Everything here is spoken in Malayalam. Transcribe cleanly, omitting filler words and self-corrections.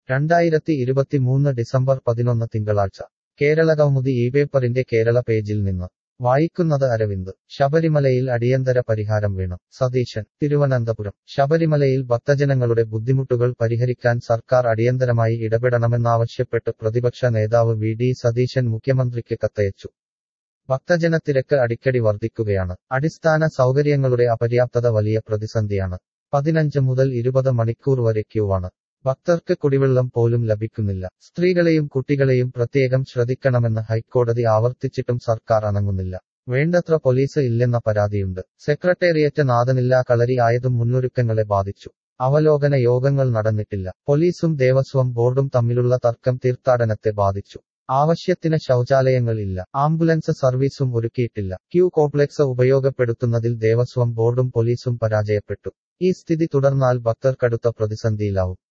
2023 ഡിസംബർ 11 തിങ്കളാഴ്ച കേരളകൗമുദി ഇപേപ്പറിന്റെ കേരള പേജിൽ നിന്ന് വായിക്കുന്നത് അരവിന്ദ്. ശബരിമലയിൽ അടിയന്തര പരിഹാരം വേണം സതീശൻ. തിരുവനന്തപുരം. ശബരിമലയിൽ ഭക്തജനങ്ങളുടെ ബുദ്ധിമുട്ടുകൾ പരിഹരിക്കാൻ സർക്കാർ അടിയന്തരമായി ഇടപെടണമെന്നാവശ്യപ്പെട്ട് പ്രതിപക്ഷ നേതാവ് വി.ഡി. സതീശൻ മുഖ്യമന്ത്രിക്ക് കത്തയച്ചു. ഭക്തജനത്തിരക്ക് അടിക്കടി വർദ്ധിക്കുകയാണ്. അടിസ്ഥാന സൗകര്യങ്ങളുടെ അപര്യാപ്തത വലിയ പ്രതിസന്ധിയാണ്. 15 മുതൽ 20 മണിക്കൂർ വരെ ക്യൂവാണ്. ഭക്തർക്ക് കുടിവെള്ളം പോലും ലഭിക്കുന്നില്ല. സ്ത്രീകളെയും കുട്ടികളെയും പ്രത്യേകം ശ്രദ്ധിക്കണമെന്ന് ഹൈക്കോടതി ആവർത്തിച്ചിട്ടും സർക്കാർ അനങ്ങുന്നില്ല. വേണ്ടത്ര പോലീസ് ഇല്ലെന്ന പരാതിയുണ്ട്. സെക്രട്ടേറിയറ്റ് നാഥനില്ലാ കളരി ആയതും മുന്നൊരുക്കങ്ങളെ ബാധിച്ചു. അവലോകന യോഗങ്ങൾ നടന്നിട്ടില്ല. പോലീസും ദേവസ്വം ബോർഡും തമ്മിലുള്ള തർക്കം തീർത്ഥാടനത്തെ ബാധിച്ചു. ആവശ്യത്തിന് ശൗചാലയങ്ങൾ ഇല്ല. ആംബുലൻസ് സർവീസും ഒരുക്കിയിട്ടില്ല. ക്യൂ കോംപ്ലക്സ് ഉപയോഗപ്പെടുത്തുന്നതിൽ ദേവസ്വം ബോർഡും പോലീസും പരാജയപ്പെട്ടു. ഈ സ്ഥിതി തുടർന്നാൽ ഭക്തർ കടുത്ത പ്രതിസന്ധിയിലാവും.